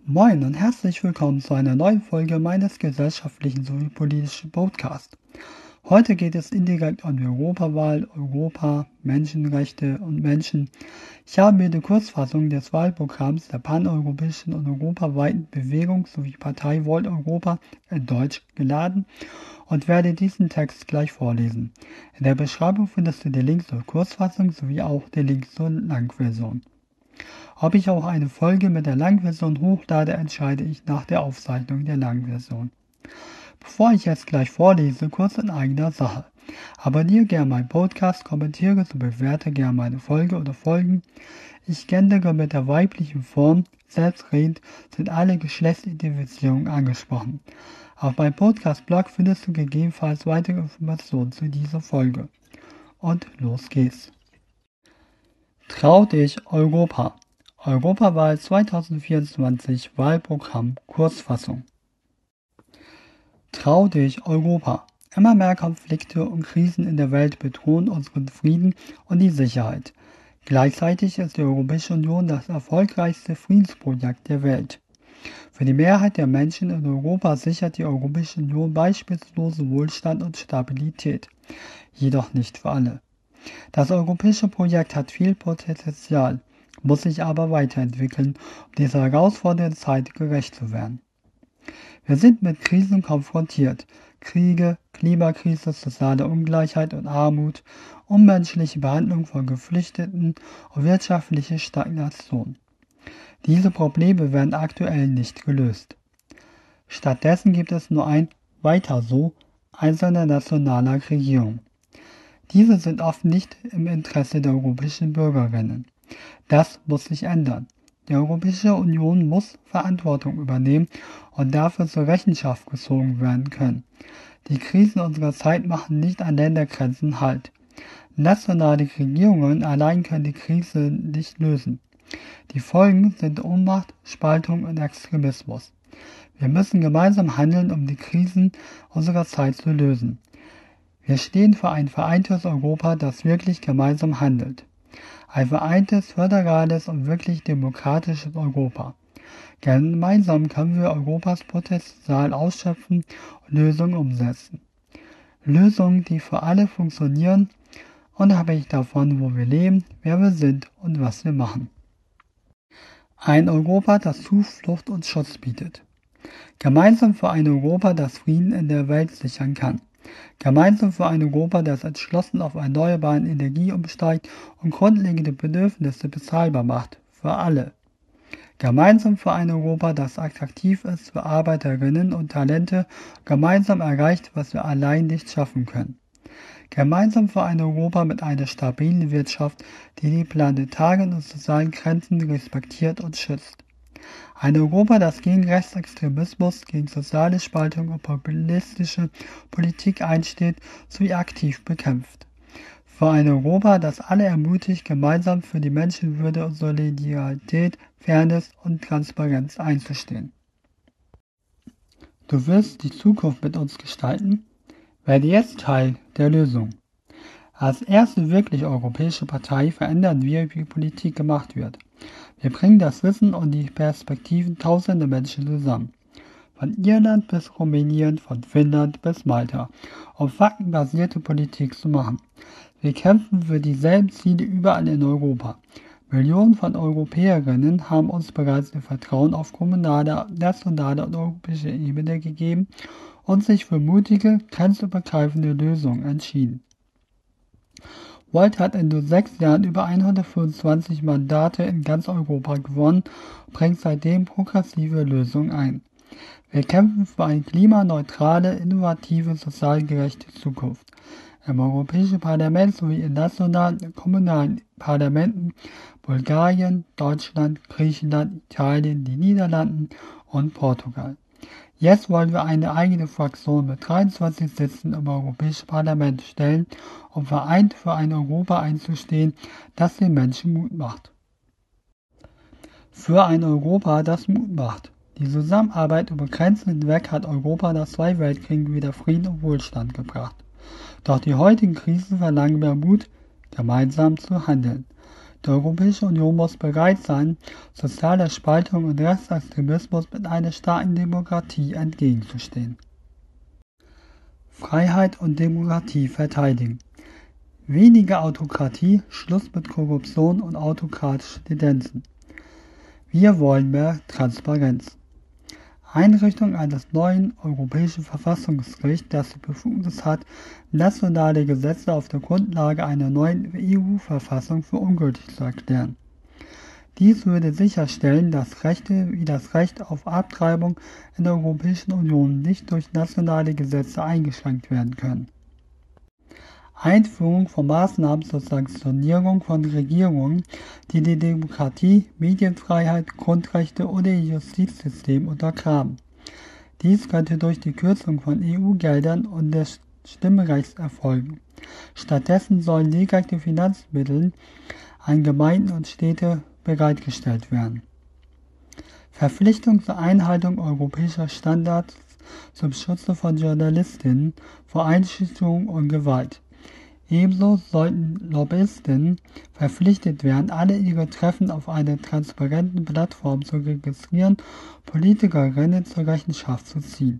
Moin und herzlich willkommen zu einer neuen Folge meines gesellschaftlichen sowie politischen Podcasts. Heute geht es indirekt um die Europawahl, Europa, Menschenrechte und Menschen. Ich habe mir die Kurzfassung des Wahlprogramms der paneuropäischen und europaweiten Bewegung sowie Partei Volt Europa in Deutsch geladen und werde diesen Text gleich vorlesen. In der Beschreibung findest du den Link zur Kurzfassung sowie auch den Link zur Langversion. Ob ich auch eine Folge mit der Langversion hochlade, entscheide ich nach der Aufzeichnung der Langversion. Bevor ich jetzt gleich vorlese, kurz in eigener Sache. Abonniere gerne meinen Podcast, kommentiere und bewerte gerne meine Folge oder Folgen. Ich gendere mit der weiblichen Form, selbstredend sind alle Geschlechtsidentifizierungen angesprochen. Auf meinem Podcast-Blog findest du gegebenenfalls weitere Informationen zu dieser Folge. Und los geht's. Trau dich Europa. Europawahl 2024 Wahlprogramm Kurzfassung. Trau dich Europa. Immer mehr Konflikte und Krisen in der Welt bedrohen unseren Frieden und die Sicherheit. Gleichzeitig ist die Europäische Union das erfolgreichste Friedensprojekt der Welt. Für die Mehrheit der Menschen in Europa sichert die Europäische Union beispielslosen Wohlstand und Stabilität. Jedoch nicht für alle. Das europäische Projekt hat viel Potenzial, muss sich aber weiterentwickeln, um dieser herausfordernden Zeit gerecht zu werden. Wir sind mit Krisen konfrontiert. Kriege, Klimakrise, soziale Ungleichheit und Armut, unmenschliche Behandlung von Geflüchteten und wirtschaftliche Stagnation. Diese Probleme werden aktuell nicht gelöst. Stattdessen gibt es nur ein Weiter so einzelner nationaler Regierungen. Diese sind oft nicht im Interesse der europäischen Bürgerinnen. Das muss sich ändern. Die Europäische Union muss Verantwortung übernehmen und dafür zur Rechenschaft gezogen werden können. Die Krisen unserer Zeit machen nicht an Ländergrenzen Halt. Nationale Regierungen allein können die Krise nicht lösen. Die Folgen sind Ohnmacht, Spaltung und Extremismus. Wir müssen gemeinsam handeln, um die Krisen unserer Zeit zu lösen. Wir stehen für ein vereintes Europa, das wirklich gemeinsam handelt. Ein vereintes, föderales und wirklich demokratisches Europa. Gemeinsam können wir Europas Potenzial ausschöpfen und Lösungen umsetzen. Lösungen, die für alle funktionieren, unabhängig davon, wo wir leben, wer wir sind und was wir machen. Ein Europa, das Zuflucht und Schutz bietet. Gemeinsam für ein Europa, das Frieden in der Welt sichern kann. Gemeinsam für ein Europa, das entschlossen auf erneuerbare Energie umsteigt und grundlegende Bedürfnisse bezahlbar macht, für alle. Gemeinsam für ein Europa, das attraktiv ist für Arbeiterinnen und Talente, gemeinsam erreicht, was wir allein nicht schaffen können. Gemeinsam für ein Europa mit einer stabilen Wirtschaft, die die planetaren und sozialen Grenzen respektiert und schützt. Ein Europa, das gegen Rechtsextremismus, gegen soziale Spaltung und populistische Politik einsteht, sowie aktiv bekämpft. Für ein Europa, das alle ermutigt, gemeinsam für die Menschenwürde und Solidarität, Fairness und Transparenz einzustehen. Du wirst die Zukunft mit uns gestalten? Werde jetzt Teil der Lösung. Als erste wirklich europäische Partei verändern wir, wie Politik gemacht wird. Wir bringen das Wissen und die Perspektiven tausender Menschen zusammen. Von Irland bis Rumänien, von Finnland bis Malta, um faktenbasierte Politik zu machen. Wir kämpfen für dieselben Ziele überall in Europa. Millionen von Europäerinnen haben uns bereits ihr Vertrauen auf kommunaler, nationaler und europäischer Ebene gegeben und sich für mutige, grenzübergreifende Lösungen entschieden. Volt hat in nur 6 Jahren über 125 Mandate in ganz Europa gewonnen und bringt seitdem progressive Lösungen ein. Wir kämpfen für eine klimaneutrale, innovative, sozial gerechte Zukunft. Im Europäischen Parlament sowie in nationalen und kommunalen Parlamenten Bulgarien, Deutschland, Griechenland, Italien, die Niederlanden und Portugal. Jetzt wollen wir eine eigene Fraktion mit 23 Sitzen im Europäischen Parlament stellen, um vereint für ein Europa einzustehen, das den Menschen Mut macht. Für ein Europa, das Mut macht. Die Zusammenarbeit über Grenzen hinweg hat Europa nach 2 Weltkriegen wieder Frieden und Wohlstand gebracht. Doch die heutigen Krisen verlangen mehr Mut, gemeinsam zu handeln. Die Europäische Union muss bereit sein, sozialer Spaltung und Rechtsextremismus mit einer starken Demokratie entgegenzustehen. Freiheit und Demokratie verteidigen. Weniger Autokratie, Schluss mit Korruption und autokratischen Tendenzen. Wir wollen mehr Transparenz. Einrichtung eines neuen europäischen Verfassungsgerichts, das die Befugnis hat, nationale Gesetze auf der Grundlage einer neuen EU-Verfassung für ungültig zu erklären. Dies würde sicherstellen, dass Rechte wie das Recht auf Abtreibung in der Europäischen Union nicht durch nationale Gesetze eingeschränkt werden können. Einführung von Maßnahmen zur Sanktionierung von Regierungen, die die Demokratie, Medienfreiheit, Grundrechte oder ihr Justizsystem untergraben. Dies könnte durch die Kürzung von EU-Geldern und des Stimmrechts erfolgen. Stattdessen sollen direkte Finanzmittel an Gemeinden und Städte bereitgestellt werden. Verpflichtung zur Einhaltung europäischer Standards zum Schutze von Journalistinnen vor Einschüchterung und Gewalt. Ebenso sollten Lobbyisten verpflichtet werden, alle ihre Treffen auf einer transparenten Plattform zu registrieren, Politikerinnen zur Rechenschaft zu ziehen.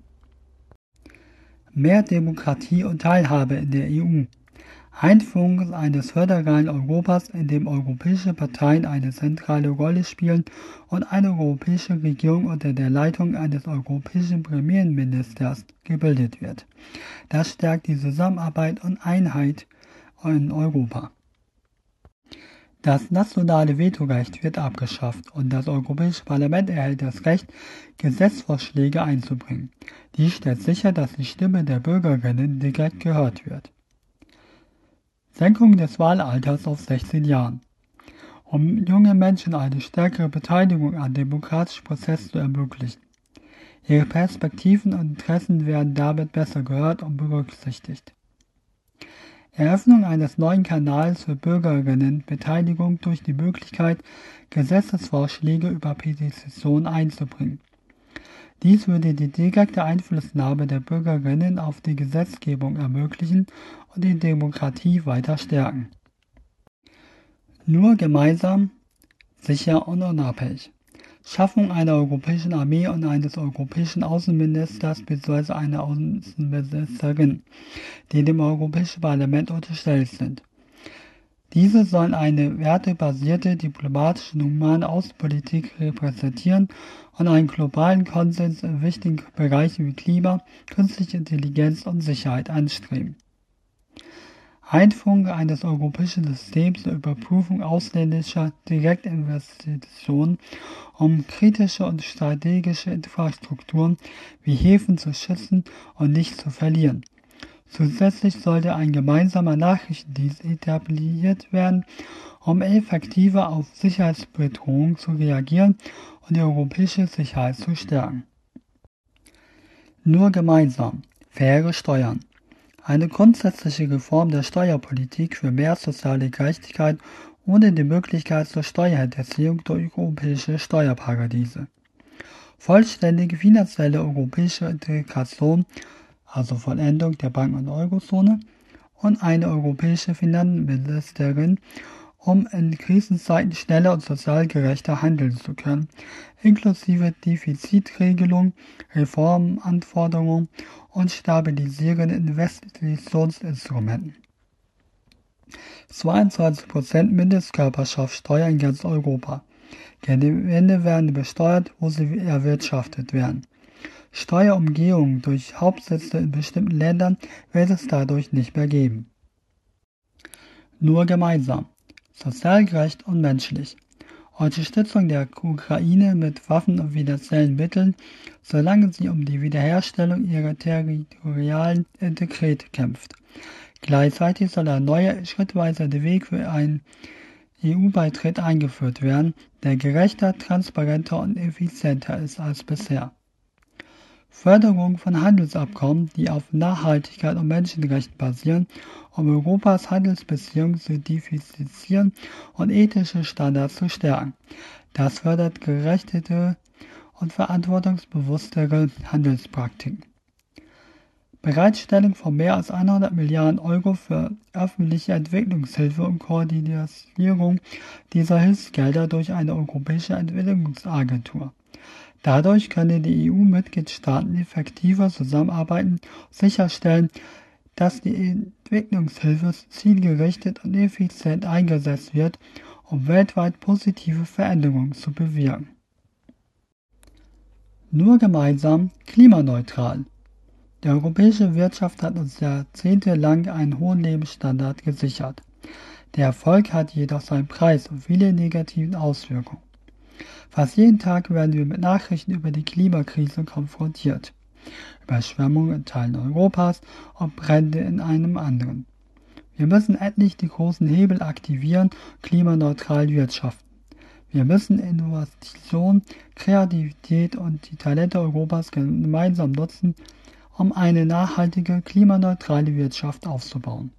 Mehr Demokratie und Teilhabe in der EU. Einführung eines föderalen Europas, in dem europäische Parteien eine zentrale Rolle spielen und eine europäische Regierung unter der Leitung eines europäischen Premierministers gebildet wird. Das stärkt die Zusammenarbeit und Einheit in Europa. Das nationale Vetorecht wird abgeschafft und das Europäische Parlament erhält das Recht, Gesetzesvorschläge einzubringen. Dies stellt sicher, dass die Stimme der Bürgerinnen direkt gehört wird. Senkung des Wahlalters auf 16 Jahren. Um junge Menschen eine stärkere Beteiligung an demokratischen Prozessen zu ermöglichen. Ihre Perspektiven und Interessen werden damit besser gehört und berücksichtigt. Eröffnung eines neuen Kanals für Bürgerinnenbeteiligung durch die Möglichkeit, Gesetzesvorschläge über Petitionen einzubringen. Dies würde die direkte Einflussnahme der Bürgerinnen auf die Gesetzgebung ermöglichen und die Demokratie weiter stärken. Nur gemeinsam, sicher und unabhängig. Schaffung einer europäischen Armee und eines europäischen Außenministers bzw. einer Außenministerin, die dem Europäischen Parlament unterstellt sind. Diese sollen eine wertebasierte, diplomatische und humane Außenpolitik repräsentieren und einen globalen Konsens in wichtigen Bereichen wie Klima, künstliche Intelligenz und Sicherheit anstreben. Einführung eines europäischen Systems zur Überprüfung ausländischer Direktinvestitionen, um kritische und strategische Infrastrukturen wie Häfen zu schützen und nicht zu verlieren. Zusätzlich sollte ein gemeinsamer Nachrichtendienst etabliert werden, um effektiver auf Sicherheitsbedrohungen zu reagieren und die europäische Sicherheit zu stärken. Nur gemeinsam. Faire Steuern. Eine grundsätzliche Reform der Steuerpolitik für mehr soziale Gerechtigkeit ohne die Möglichkeit zur Steuerhinterziehung durch europäische Steuerparadiese. Vollständige finanzielle europäische Integration, also Vollendung der Banken- und Eurozone, und eine europäische Finanzministerin, um in Krisenzeiten schneller und sozial gerechter handeln zu können, inklusive Defizitregelung, Reformanforderungen und stabilisierenden Investitionsinstrumenten. 22% Mindestkörperschaftssteuer in ganz Europa. Gewinne werden besteuert, wo sie erwirtschaftet werden. Steuerumgehung durch Hauptsitze in bestimmten Ländern wird es dadurch nicht mehr geben. Nur gemeinsam. Sozial gerecht und menschlich. Unterstützung der Ukraine mit Waffen und finanziellen Mitteln, solange sie um die Wiederherstellung ihrer territorialen Integrität kämpft. Gleichzeitig soll ein neuer, schrittweiser Weg für einen EU-Beitritt eingeführt werden, der gerechter, transparenter und effizienter ist als bisher. Förderung von Handelsabkommen, die auf Nachhaltigkeit und Menschenrechten basieren, um Europas Handelsbeziehungen zu diversifizieren und ethische Standards zu stärken. Das fördert gerechte und verantwortungsbewusstere Handelspraktiken. Bereitstellung von mehr als 100 Milliarden Euro für öffentliche Entwicklungshilfe und Koordinierung dieser Hilfsgelder durch eine europäische Entwicklungsagentur. Dadurch können die EU-Mitgliedstaaten effektiver zusammenarbeiten und sicherstellen, dass die Entwicklungshilfe zielgerichtet und effizient eingesetzt wird, um weltweit positive Veränderungen zu bewirken. Nur gemeinsam klimaneutral. Die europäische Wirtschaft hat uns jahrzehntelang einen hohen Lebensstandard gesichert. Der Erfolg hat jedoch seinen Preis und viele negative Auswirkungen. Fast jeden Tag werden wir mit Nachrichten über die Klimakrise konfrontiert. Überschwemmungen in Teilen Europas und Brände in einem anderen. Wir müssen endlich die großen Hebel aktivieren und klimaneutral wirtschaften. Wir müssen Innovation, Kreativität und die Talente Europas gemeinsam nutzen, um eine nachhaltige, klimaneutrale Wirtschaft aufzubauen.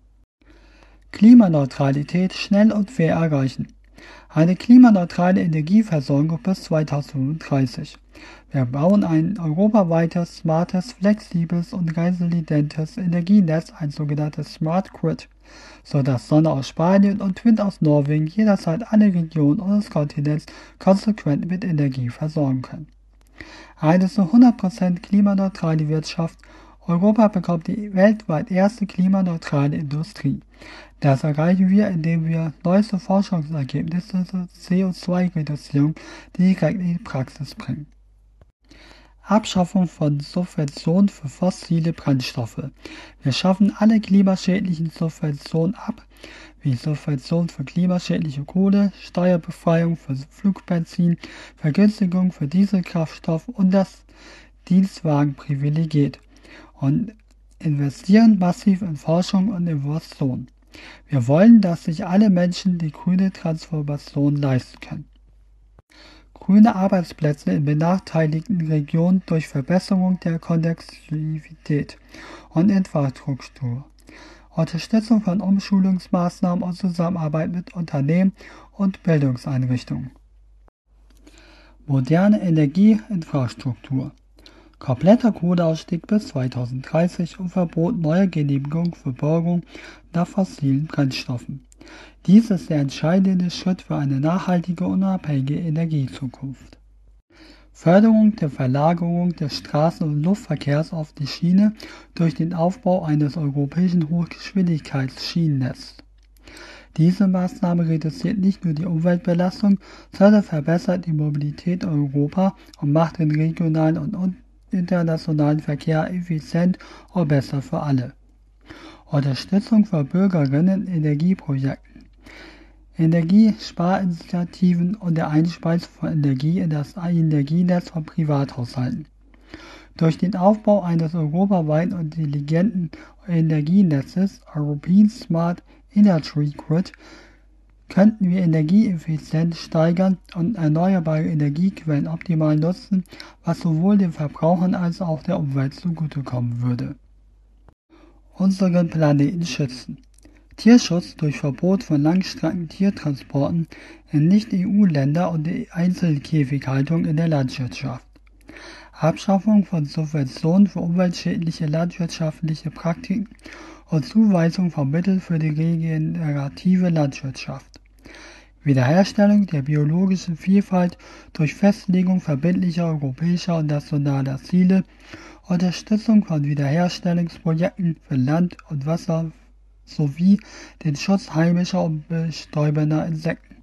Klimaneutralität schnell und fair erreichen. Eine klimaneutrale Energieversorgung bis 2035. Wir bauen ein europaweites, smartes, flexibles und resilientes Energienetz, ein sogenanntes Smart Grid, sodass Sonne aus Spanien und Wind aus Norwegen jederzeit alle Regionen unseres Kontinents konsequent mit Energie versorgen können. Eine zu 100% klimaneutrale Wirtschaft. Europa bekommt die weltweit erste klimaneutrale Industrie. Das erreichen wir, indem wir neueste Forschungsergebnisse zur CO2-Reduzierung direkt in die Praxis bringen. Abschaffung von Subventionen für fossile Brennstoffe. Wir schaffen alle klimaschädlichen Subventionen ab, wie Subventionen für klimaschädliche Kohle, Steuerbefreiung für Flugbenzin, Vergünstigung für Dieselkraftstoff und das Dienstwagenprivileg und investieren massiv in Forschung und Innovation. Wir wollen, dass sich alle Menschen die grüne Transformation leisten können. Grüne Arbeitsplätze in benachteiligten Regionen durch Verbesserung der Konnektivität und Infrastruktur. Unterstützung von Umschulungsmaßnahmen und Zusammenarbeit mit Unternehmen und Bildungseinrichtungen. Moderne Energieinfrastruktur. Kompletter Kohleausstieg bis 2030 und Verbot neuer Genehmigungen für Bohrung nach fossilen Brennstoffen. Dies ist der entscheidende Schritt für eine nachhaltige und unabhängige Energiezukunft. Förderung der Verlagerung des Straßen- und Luftverkehrs auf die Schiene durch den Aufbau eines europäischen Hochgeschwindigkeitsschienennetzes. Diese Maßnahme reduziert nicht nur die Umweltbelastung, sondern verbessert die Mobilität in Europa und macht den regionalen und internationalen Verkehr effizient und besser für alle. Unterstützung für Bürgerinnen in Energieprojekten. Energiesparinitiativen und der Einspeisung von Energie in das Energienetz von Privathaushalten. Durch den Aufbau eines europaweiten und intelligenten Energienetzes, European Smart Energy Grid, könnten wir Energieeffizienz steigern und erneuerbare Energiequellen optimal nutzen, was sowohl den Verbrauchern als auch der Umwelt zugutekommen würde. Unseren Planeten schützen. Tierschutz durch Verbot von Langstrecken-Tiertransporten in Nicht-EU-Länder und die Einzelkäfighaltung in der Landwirtschaft. Abschaffung von Subventionen für umweltschädliche landwirtschaftliche Praktiken und Zuweisung von Mitteln für die regenerative Landwirtschaft. Wiederherstellung der biologischen Vielfalt durch Festlegung verbindlicher europäischer und nationaler Ziele, Unterstützung von Wiederherstellungsprojekten für Land und Wasser sowie den Schutz heimischer und bestäubender Insekten.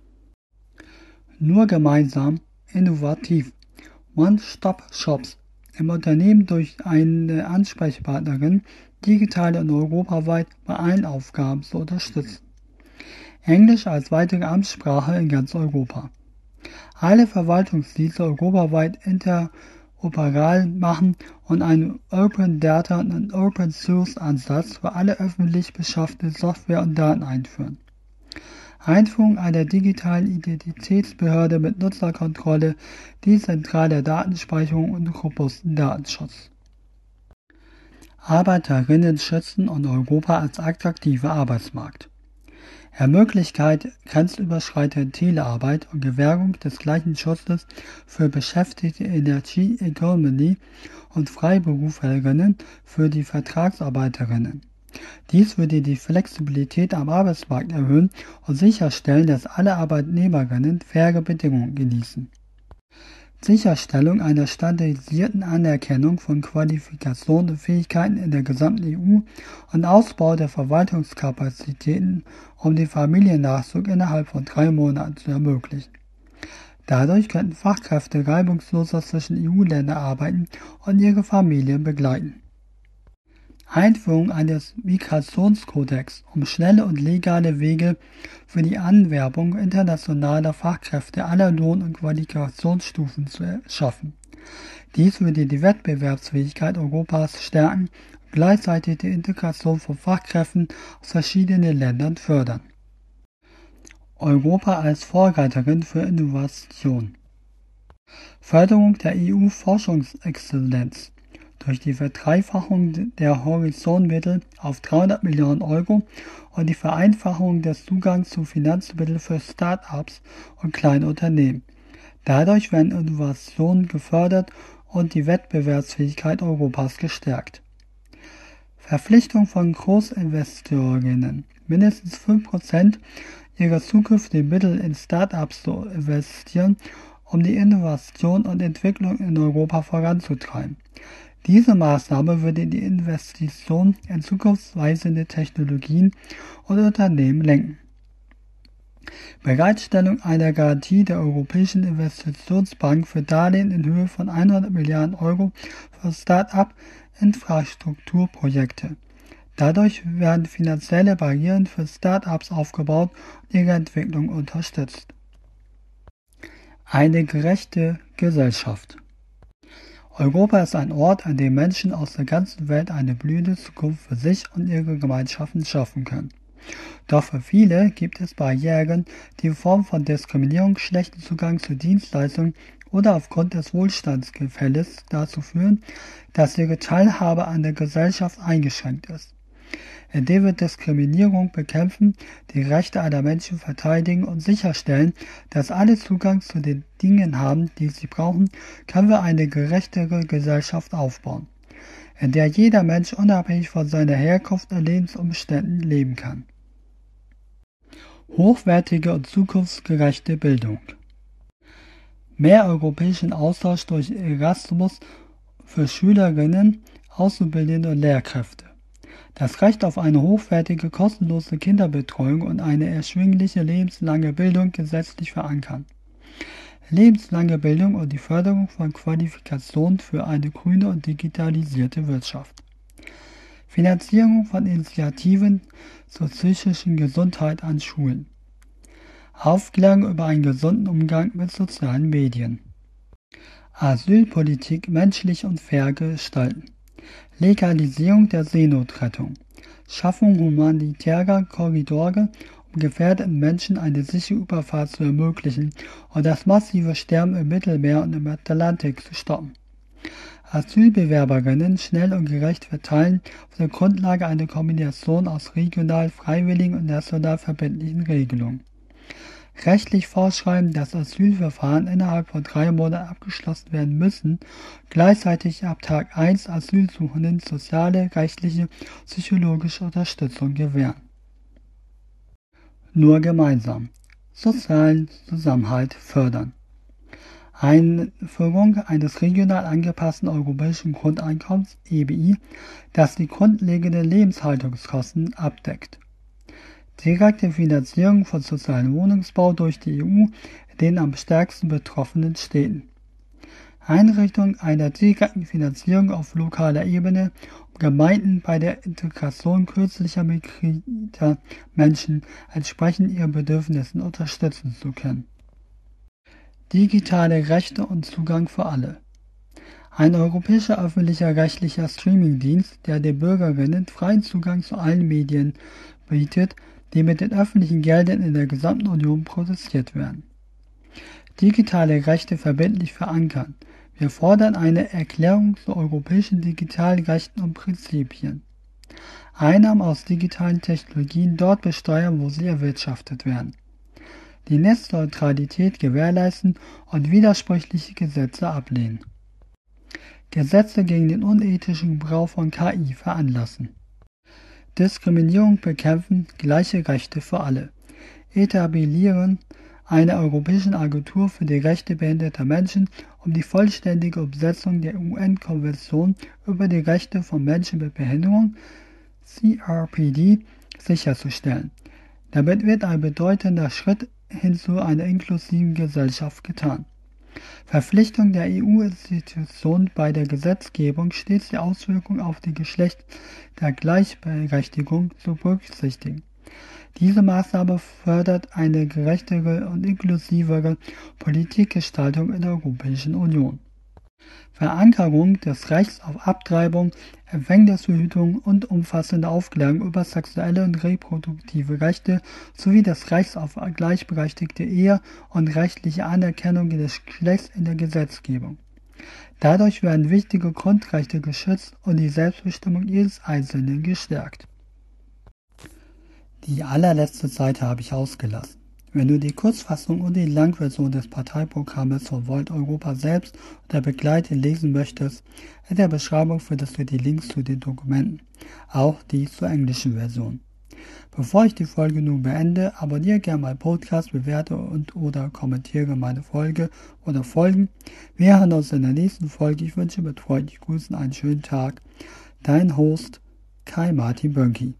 Nur gemeinsam, innovativ. One-Stop-Shops im Unternehmen durch eine Ansprechpartnerin, digital und europaweit bei allen Aufgaben zu unterstützen. Englisch als weitere Amtssprache in ganz Europa. Alle Verwaltungsdienste europaweit interoperal machen und einen Open Data und Open Source Ansatz für alle öffentlich beschaffte Software und Daten einführen. Einführung einer digitalen Identitätsbehörde mit Nutzerkontrolle, dezentraler Datenspeicherung und robusten Datenschutz. Arbeiterinnen schützen und Europa als attraktiver Arbeitsmarkt. Ermöglichkeit grenzüberschreitende Telearbeit und Gewährung des gleichen Schutzes für Beschäftigte in der G-Economy und Freiberuflerinnen für die Vertragsarbeiterinnen. Dies würde die Flexibilität am Arbeitsmarkt erhöhen und sicherstellen, dass alle Arbeitnehmerinnen faire Bedingungen genießen. Sicherstellung einer standardisierten Anerkennung von Qualifikationen und Fähigkeiten in der gesamten EU und Ausbau der Verwaltungskapazitäten, um den Familiennachzug innerhalb von 3 Monaten zu ermöglichen. Dadurch könnten Fachkräfte reibungsloser zwischen EU-Ländern arbeiten und ihre Familien begleiten. Einführung eines Migrationskodex, um schnelle und legale Wege für die Anwerbung internationaler Fachkräfte aller Lohn- und Qualifikationsstufen zu schaffen. Dies würde die Wettbewerbsfähigkeit Europas stärken und gleichzeitig die Integration von Fachkräften aus verschiedenen Ländern fördern. Europa als Vorreiterin für Innovation. Förderung der EU-Forschungsexzellenz. Durch die Verdreifachung der Horizont-Mittel auf 300 Millionen Euro und die Vereinfachung des Zugangs zu Finanzmitteln für Start-ups und kleine Unternehmen. Dadurch werden Innovationen gefördert und die Wettbewerbsfähigkeit Europas gestärkt. Verpflichtung von Großinvestorinnen. Mindestens 5% ihrer zukünftigen Mittel in Start-ups zu investieren, um die Innovation und Entwicklung in Europa voranzutreiben. Diese Maßnahme würde die Investition in zukunftsweisende Technologien und Unternehmen lenken. Bereitstellung einer Garantie der Europäischen Investitionsbank für Darlehen in Höhe von 100 Milliarden Euro für Start-up-Infrastrukturprojekte. Dadurch werden finanzielle Barrieren für Start-ups aufgebaut und ihre Entwicklung unterstützt. Eine gerechte Gesellschaft. Europa ist ein Ort, an dem Menschen aus der ganzen Welt eine blühende Zukunft für sich und ihre Gemeinschaften schaffen können. Doch für viele gibt es Barrieren, die in Form von Diskriminierung, schlechtem Zugang zu Dienstleistungen oder aufgrund des Wohlstandsgefälles dazu führen, dass ihre Teilhabe an der Gesellschaft eingeschränkt ist. Indem wir Diskriminierung bekämpfen, die Rechte aller Menschen verteidigen und sicherstellen, dass alle Zugang zu den Dingen haben, die sie brauchen, können wir eine gerechtere Gesellschaft aufbauen, in der jeder Mensch unabhängig von seiner Herkunft und Lebensumständen leben kann. Hochwertige und zukunftsgerechte Bildung. Mehr europäischen Austausch durch Erasmus für Schülerinnen, Auszubildende und Lehrkräfte. Das Recht auf eine hochwertige, kostenlose Kinderbetreuung und eine erschwingliche lebenslange Bildung gesetzlich verankern. Lebenslange Bildung und die Förderung von Qualifikationen für eine grüne und digitalisierte Wirtschaft. Finanzierung von Initiativen zur psychischen Gesundheit an Schulen. Aufklärung über einen gesunden Umgang mit sozialen Medien. Asylpolitik menschlich und fair gestalten. Legalisierung der Seenotrettung. Schaffung humanitärer Korridore, um gefährdeten Menschen eine sichere Überfahrt zu ermöglichen und das massive Sterben im Mittelmeer und im Atlantik zu stoppen. Asylbewerberinnen schnell und gerecht verteilen auf der Grundlage einer Kombination aus regional freiwilligen und national verbindlichen Regelungen. Rechtlich vorschreiben, dass Asylverfahren innerhalb von 3 Monaten abgeschlossen werden müssen, gleichzeitig ab Tag 1 Asylsuchenden soziale, rechtliche, psychologische Unterstützung gewähren. Nur gemeinsam. Sozialen Zusammenhalt fördern. Einführung eines regional angepassten europäischen Grundeinkommens, EBI, das die grundlegenden Lebenshaltungskosten abdeckt. Direkte Finanzierung von sozialem Wohnungsbau durch die EU in den am stärksten betroffenen Städten. Einrichtung einer direkten Finanzierung auf lokaler Ebene, um Gemeinden bei der Integration kürzlicher migrierter Menschen entsprechend ihren Bedürfnissen unterstützen zu können. Digitale Rechte und Zugang für alle. Ein europäischer öffentlicher rechtlicher Streamingdienst, der den Bürgerinnen freien Zugang zu allen Medien bietet, die mit den öffentlichen Geldern in der gesamten Union produziert werden. Digitale Rechte verbindlich verankern. Wir fordern eine Erklärung zu europäischen Digitalrechten und Prinzipien. Einnahmen aus digitalen Technologien dort besteuern, wo sie erwirtschaftet werden, die Netzneutralität gewährleisten und widersprüchliche Gesetze ablehnen, Gesetze gegen den unethischen Gebrauch von KI veranlassen, Diskriminierung bekämpfen, gleiche Rechte für alle, etablieren eine europäische Agentur für die Rechte behinderter Menschen, um die vollständige Umsetzung der UN-Konvention über die Rechte von Menschen mit Behinderung, CRPD, sicherzustellen. Damit wird ein bedeutender Schritt hin zu einer inklusiven Gesellschaft getan. Verpflichtung der EU-Institutionen bei der Gesetzgebung stets die Auswirkungen auf die Geschlechter der Gleichberechtigung zu berücksichtigen. Diese Maßnahme fördert eine gerechtere und inklusivere Politikgestaltung in der Europäischen Union. Verankerung des Rechts auf Abtreibung, Empfängnisverhütung und umfassende Aufklärung über sexuelle und reproduktive Rechte sowie des Rechts auf gleichberechtigte Ehe und rechtliche Anerkennung des Geschlechts in der Gesetzgebung. Dadurch werden wichtige Grundrechte geschützt und die Selbstbestimmung jedes Einzelnen gestärkt. Die allerletzte Seite habe ich ausgelassen. Wenn du die Kurzfassung und die Langversion des Parteiprogrammes von Volt Europa selbst oder begleitend lesen möchtest, in der Beschreibung findest du die Links zu den Dokumenten, auch die zur englischen Version. Bevor ich die Folge nun beende, abonniere gerne meinen Podcast, bewerte und oder kommentiere meine Folge oder Folgen. Wir hören uns in der nächsten Folge. Ich wünsche mit freundlichen Grüßen einen schönen Tag. Dein Host Kai Martin Bönki.